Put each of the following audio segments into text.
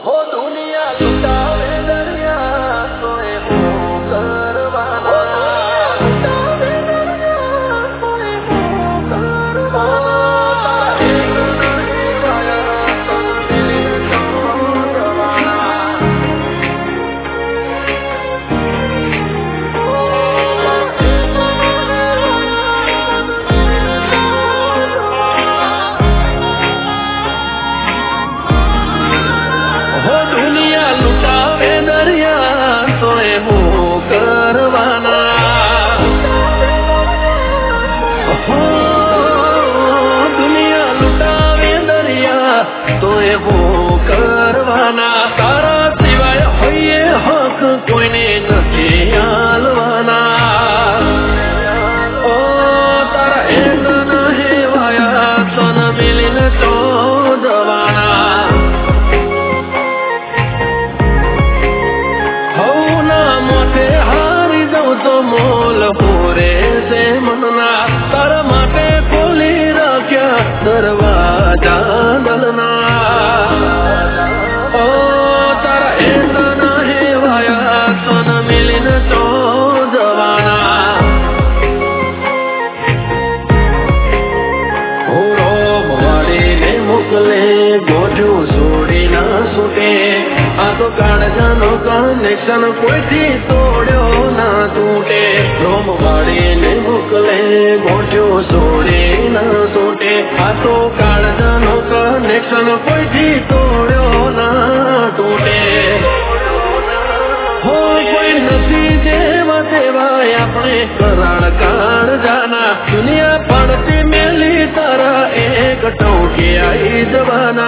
हो दुनिया लुटावे दरिया तोए हो करवाना लुटावे दरिया तोए हो करवाना तारा सिवाय होइए हक कोઈને નથી આલવાના ઓ તારા એક ન હેવાયા તન મિલીને તો જવાના હો ના મોટે હારી જાઉં તો મોલ હોરે છે મનના તારા માટે ખોલી રાખ્યા દરવાજા દલના કાળજાનો કનેક્શન કોઈથી તોડ્યો ના તૂટે રોમ વાળીને મોકલે ગોઠ્યો છોડે ના છૂટે આ તો કાળજાનો કનેક્શન કોઈથી તોડ્યો ના તૂટે હો કોઈ નથી જેવા તેવા આપણે કરાળ કાળજાના દુનિયા પડતી મેલી તારા એક ટોકે આવી જવાના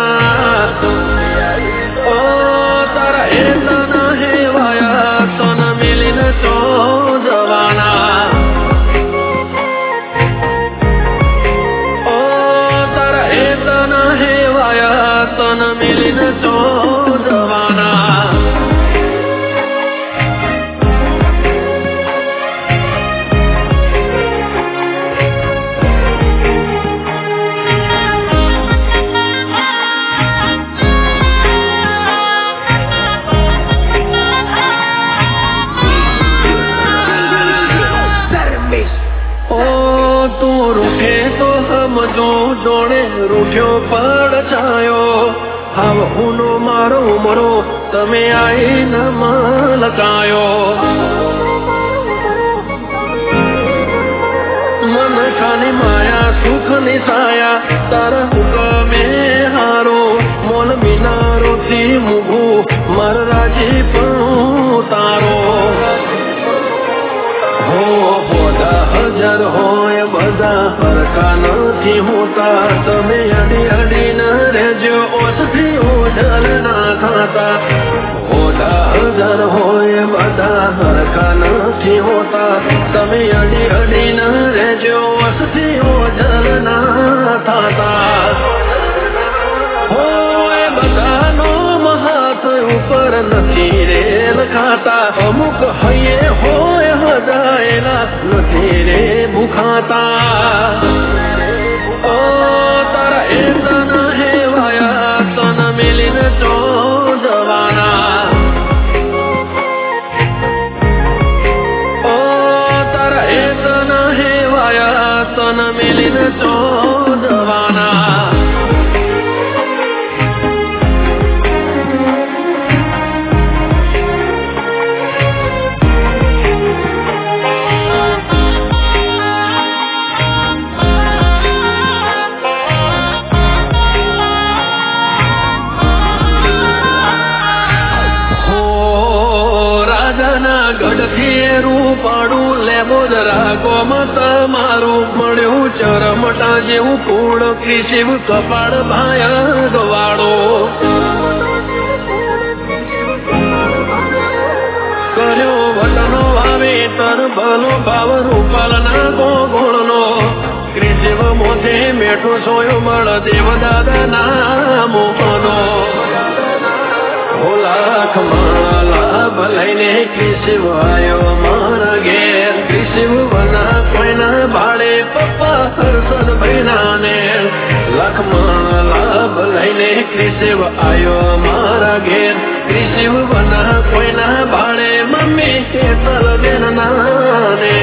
જોડે રૂઠ્યો પડછાયો હાવ હુનો મારો મરો તમે આઈને મલકાયો મન ખાની માયા સુખ ની સાયા તારા હુકમે હારો મોલ મિનારોથી મુભું માર રાજી પણ તારો હો બોધા હજાર હોય બધા હરકા નથી હોતા તમે અડી અડીને રહેજો ઓછથી ઓઢલ ના ખાતા બોધા હજાર હોય બધા હરકા નથી હોતા તમે અડી અડીને રહેજો ઓછથી ઓઢલ ના થાતા હોય બધાનો હાથ ઉપર નથી રે લખાતા અમુક હૈયે હોય હજાયેલા નથી રે ભૂખાતા ઓ તારા એક ન હેવાયા તન મિલીને તો જવાના ઓ તારા એક ન હેવાયા તન મિલીને તો જવાના ગઢથી રૂપાડું લેબો જરા ગોમત મારું મળ્યું ચરમટા જેવું કુળ શિવ કપાળ ભાયા ગવાડો કર્યો વટનો વાવેતર ભલો ભાવ રૂપાલના ગોગોળનો કૃષિવ મોથે મેઠો સોયો મળ દેવ દાદાના મોહનો લાખ માલા ભલાઈને કૃષિવ આયો મારા ઘેર કૃષિવ વના કોઈના ભાડે પપ્પા હરસદ ભાઈના ને લાખ માલા ભલાઈ લઈને ક્રિશિવ આયો મારા ઘેર ક્રિશિવ બના કોઈના ભાડે મમ્મી હેતલ બેન નાને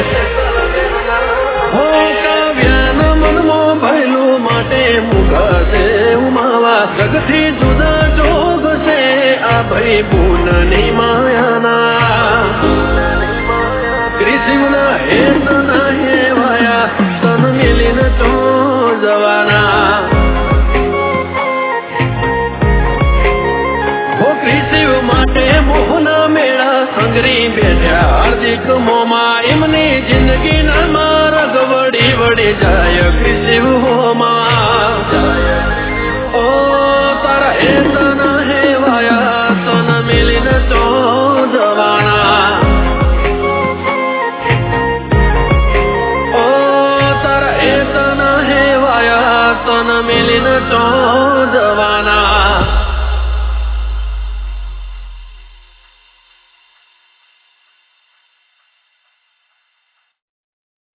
હો કાવ્યાના મનમાં ભયલું માટે મુકાશે ઉમાવા જગથી જુદા જોગ છે આ ભાઈ પૂનની માયાના ક્રિશિવના હેત ના હેવાયા તન મિલીને તો જવાના હો ક્રિશિવ માટે મોહના મેળા સંગરી બેઠા હાર્દિક મોમાં એમની જિંદગીના માર્ગ વળી વળી જાય